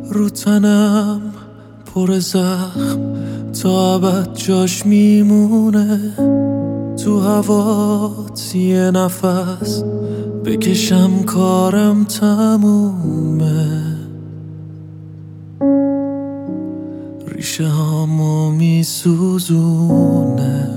رو تنم پر زخم تا ابد جاش میمونه. تو هوات یه نفس بکشم کارم تمومه. ریشه هامو میسوزونه.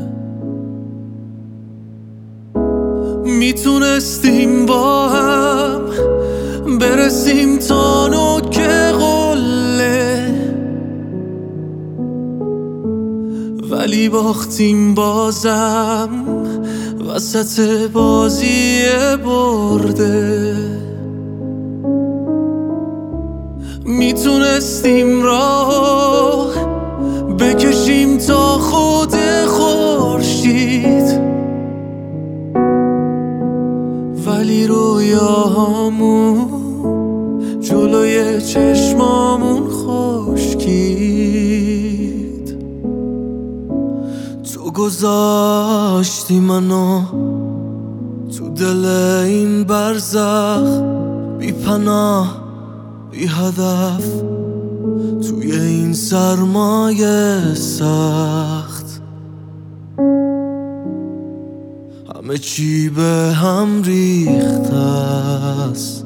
میتونستیم با هم برسیم تا نوک قله، ولی باختیم بازم وسط بازی برده. میتونستیم راه بکشیم تا خود خورشید، ولی رویاهامون جلوی چشمامون خشکید. تو گذاشتی منو تو دل این برزخ، بی پناه بی هدف توی این سرمایه سخت. همه چی به هم ریخته است.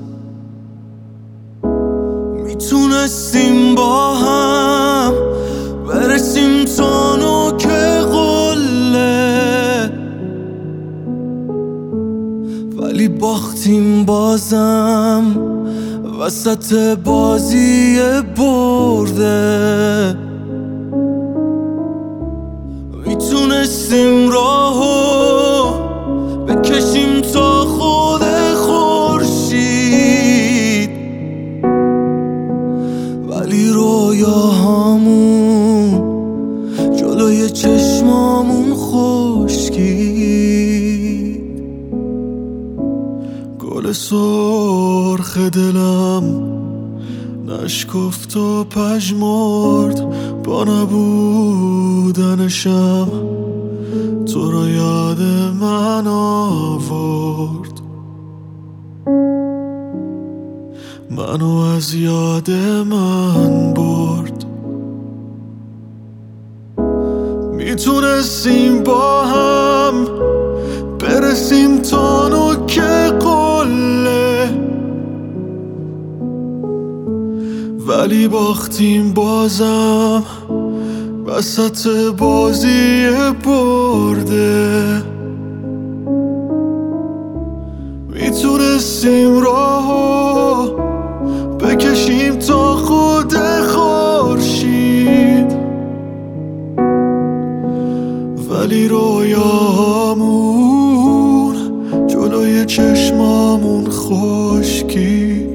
میتونستیم با هم برسیم تا نوک قله، ولی باختیم بازم وسط بازی برده. میتونستیم راهو بکشیم تا خود خورشید، ولی رویاهامون جلوی چشمامون خشکید. گل سرخ دلم نشکفت و پژمرد، با نبودنشم تو رو یاد من آورد. منو از یاد من برد. میتونستیم با هم برسیم تا نوک قله، ولی باختیم بازم وسط بازی برده. میتونستیم راهو بکشیم تا خود خورشید، ولی رویامون جلوی چشمامون خشکید.